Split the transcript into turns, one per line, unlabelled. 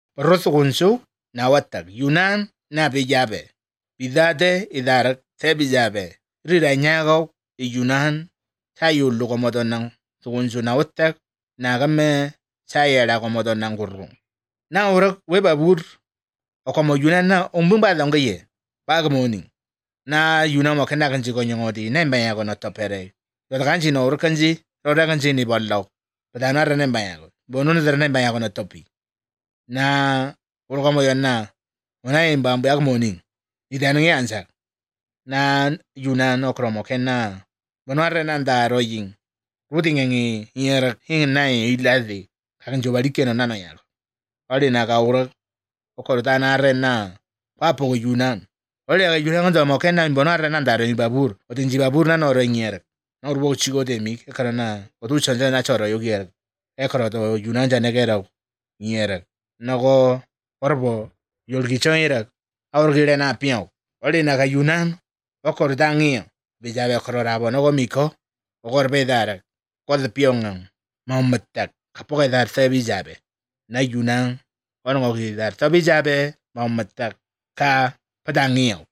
Rosugunsu na watak Yunan na bijabe. Bidade idarak te bijabe. Rira nyago i Yunan ta yulu komodon nang sugunsu na watak na game ta yera komodon nang gurung. Na urak webabur okomo Yunan na umbumba longaye. Pagamoning. Na Yunan mo kena kanji ko nyongodi na mbaya ko no topere. Yoda kanji no urak kanji roda kanji ni bolok. Padana na mbaya ko. Bono na mbaya ko no topi. Na urkomo yon na una imbambu yak morning idanu yansa na Yunan okromo kena bono na ndaro yin ruting ngi yer hin na ilazi kan jobali keno nano yalo ori na ka ura okorta na na papo Yunan ori ga Yunan ndo mo kena bono na ndaro ni babur otinji babur na no renyer na urbo chigo de mi karana odu chanja na choro yogier ekoro to Yunan jane gero yer nago orbo yolgi choirak aurgire na piao ori na ka Yunan okor dangio bijabe kororabo no miko okor bedara kod piongang maumetak kapoke dar se bijabe na Yunan ono gi dar to bijabe maumetak ka padangio